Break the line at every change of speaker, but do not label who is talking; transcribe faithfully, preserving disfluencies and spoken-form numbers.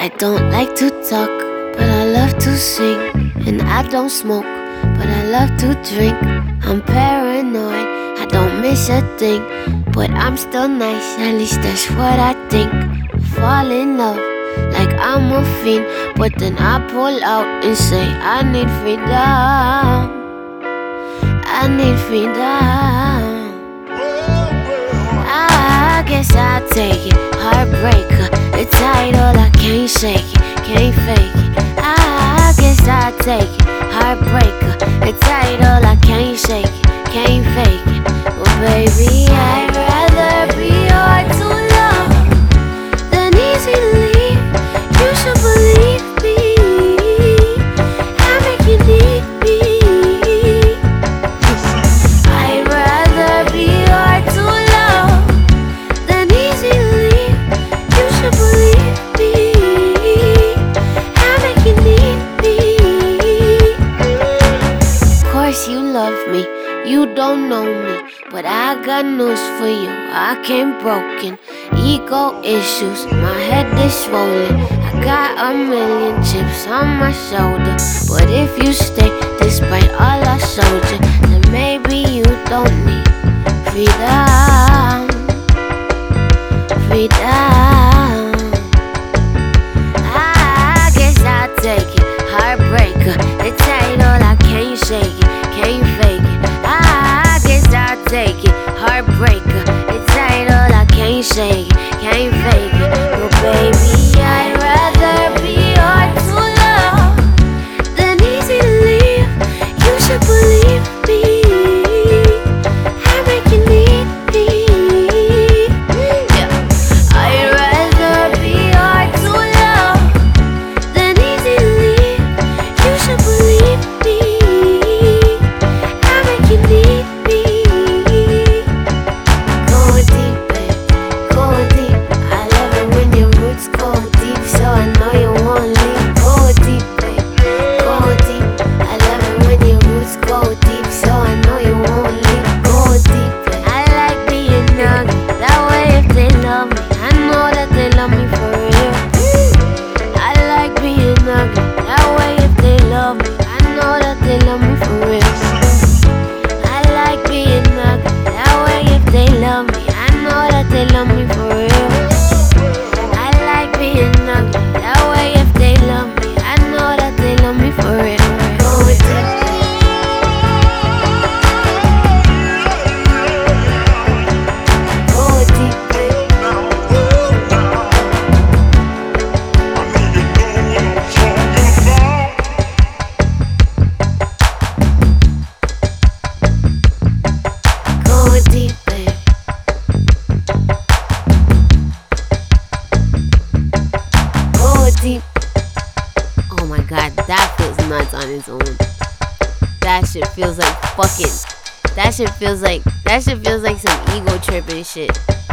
I don't like to talk, but I love to sing. And I don't smoke, but I love to drink. I'm paranoid, I don't miss a thing. But I'm still nice, at least that's what I think. Fall in love, like I'm a fiend. But then I pull out and say I need freedom. I need freedom. I guess I'll take it, heartbreaker. The title, I can't shake it, can't fake it. I guess I'll take it, heartbreaker. The title, I can't shake it, can't fake it. Well, baby, I'd rather be hard to love than easy to leave. You should believe me, I make you need me. I'd rather be hard to love than easy to leave. You should believe me, I make you need me. Of course you love me, you don't know me, but I got news for you, I came broken. Ego issues, my head is swollen. I got a million chips on my shoulder. But if you stay, despite all I showed you, then maybe you don't need freedom. Freedom. I guess I'll take it, heartbreaker. The title, I can't shake it, can't fake it. I guess I'll take it, heartbreaker. The title, I can't shake it, can't fake it. Well, baby, I'd rather be hard to love than easy to leave. You should believe me, I make you need me. Yeah. I'd rather be hard to love than easy to leave. You should believe me, I make you need me. Go deep, babe, go deep. I love it when your roots go deep, so I know you won't leave. Go deep, babe, go deep. I love it when your roots go deep, so I know you won't leave. Go deep, babe. I like being young, that way if they love me, I know that they love me for real. I like being ugly, that way if they love me, I know that they love me for real. I like being ugly, that way if they love me, I know that they love me for real. I like being ugly, that way if they love me, I know that they love me for real. Go deep, go deep, babe. Go deep, babe. Go deep. Oh my god, that feels nuts on its own. That shit feels like fucking. That shit feels like. That shit feels like some ego tripping shit.